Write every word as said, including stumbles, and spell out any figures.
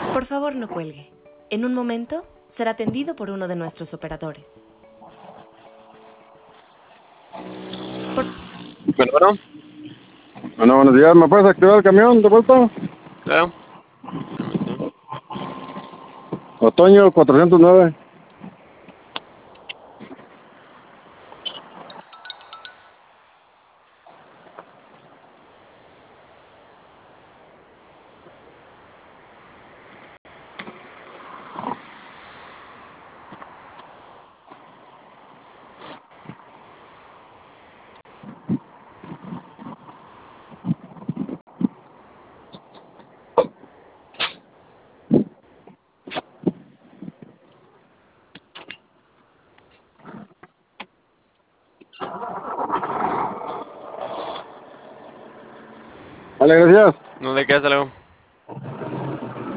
Por favor, no cuelgue. En un momento será atendido por uno de nuestros operadores. Por- Bueno, bueno, Bueno, buenos días. ¿Me puedes activar el camión de vuelta? claro. Permíteme. Otoño cuatrocientos nueve. Vale, gracias. No le queda, hasta luego.